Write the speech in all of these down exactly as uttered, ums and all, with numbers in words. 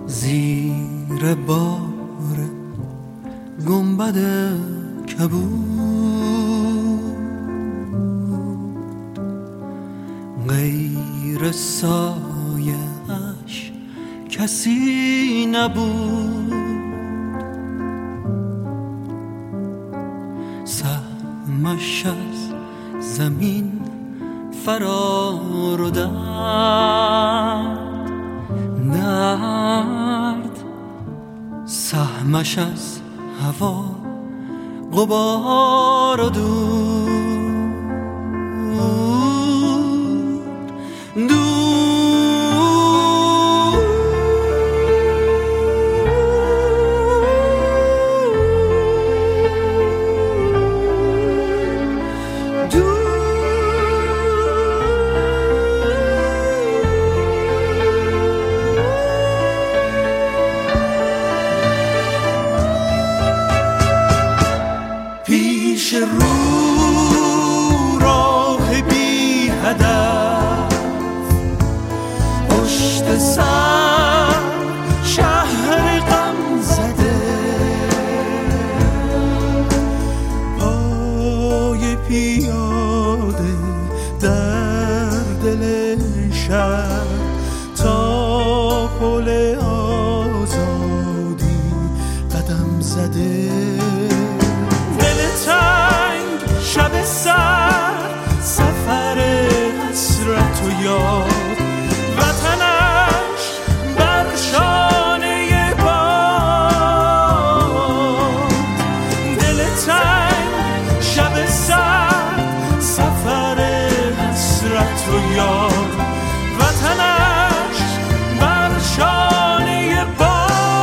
زیر بار گنبد کبود غیر سایه اش کسی نبود. سهمش از زمین فرار و درد درد سهمش از هوا غبار و دود دود پیش رو راه بی هدف پشت سر شهر غم زده پای پیاده در دل شهر تا پل آزادی قدم زده. شب سر سفر حسرت و یاد وطنش بر شانه باد. دل تنگ شب سر سفر حسرت و یاد وطنش بر شانه باد.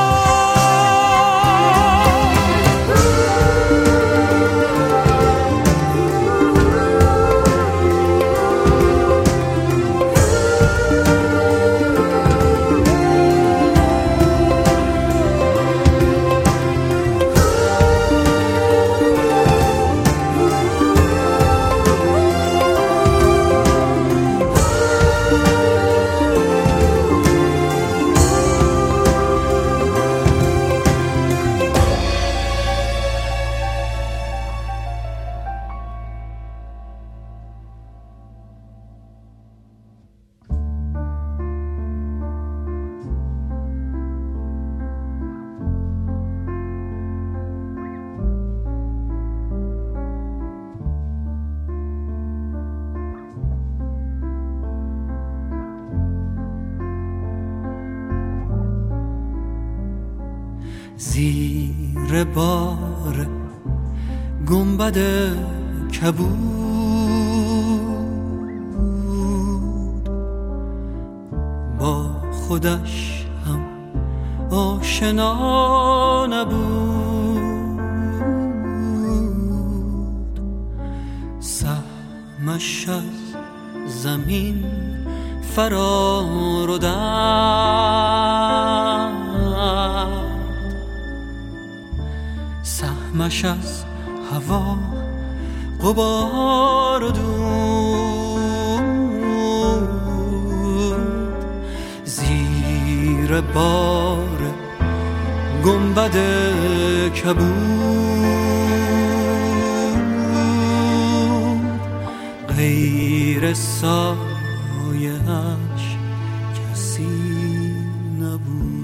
زیر بار گنبد کبود با خودش هم آشنا نبود. سهمش از زمین فرار و درد سهمش از هوا غبار و دود زیر بار گنبد کبود غیر سایه اش کسی نبود.